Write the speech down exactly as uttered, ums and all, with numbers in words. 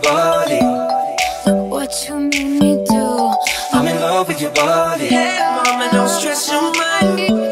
body. Look what you made me do. I'm in love with your body. Hey, mama, don't stress your mind.